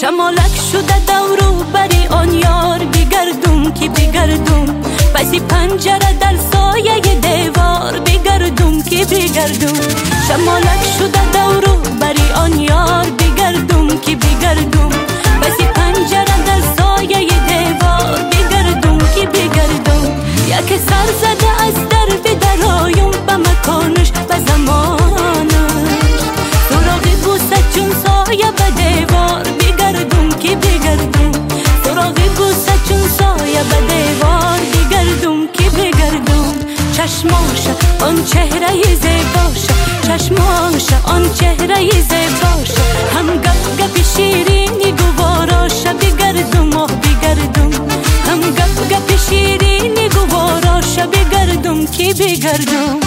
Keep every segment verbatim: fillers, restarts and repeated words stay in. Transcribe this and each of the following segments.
شمالک شده دورو بری آن یار بگردم که بگردم پسی پنجره در سایه دیوار بگردم که بگردم شمالک شده دورو بری آن یار بگردم که بگردم پسی پنجره در سایه دیوار بگردم که بگردم یک سر زده از در بدرایم به مکانش به زمانش سراغی بوسه چون سایه به دیوار بگردم که بگردم سراغی بوسه چون سایه به دیوار بگردم که بگردم چشماش آن چهره زیباش چشماش آن چهره زیباش هم گپ گپ شیرینی گواراش بگردم آه بگردم هم گپ گپ شیرینی گواراش بگردم که بگردم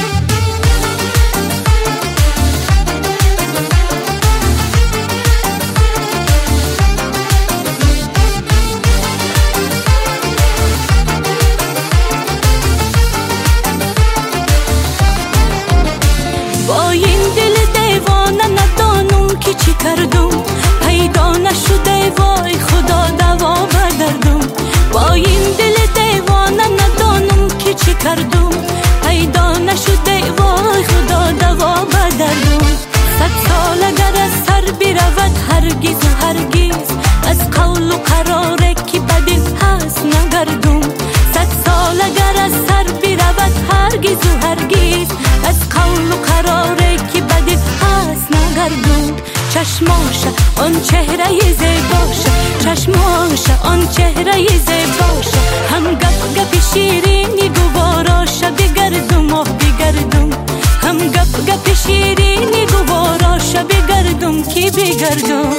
با این دل دیوانه ندانم که چی کردم پیدا نشده وای خدا دوا بدردم با این دل دیوانه ندانم که چی کردم پیدا نشده وای خدا دوا بدردم صد سال اگر از سر برود هرگز و هرگز از قول و قراره که بدل هست نگردم صد سال اگر از سر برود هرگز و هرگز از قول و قراره که بدل هست نگردم چشماش آن چهره زیباش چشماش آن چهره زیباش هم گپ گپ شیرینی گواراش بگردم آه بگردم هم گپ گپ شیرینی گواراش بگردم که بگردم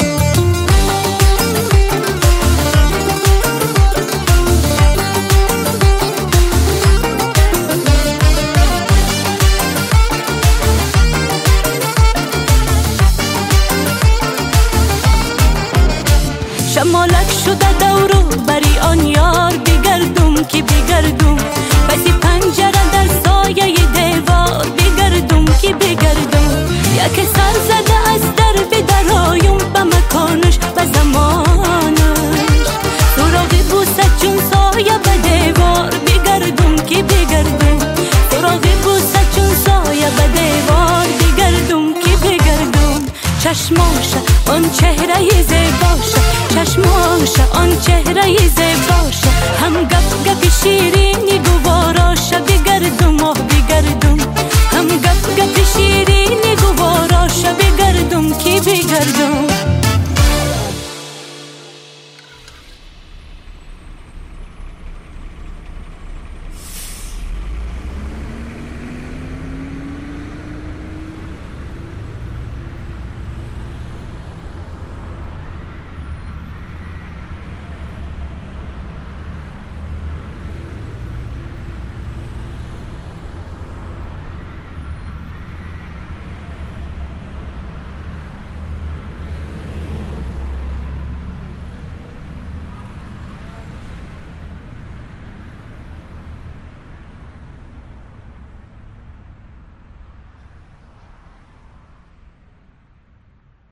شمالک شده دورو بری آن یار بگردم که بگردم پسی پنجره در سایه دیوار بگردم که بگردم یک سر زده از در بدرایم به مکانش به زمانش سراغی بوسه چون سایه به دیوار بگردم که بگردم سراغی بوسه چون سایه به دیوار بگردم که بگردم چشماش آن چهره زیباش چشماش آن چهره زیباش هم گپ گپ شیرینی گو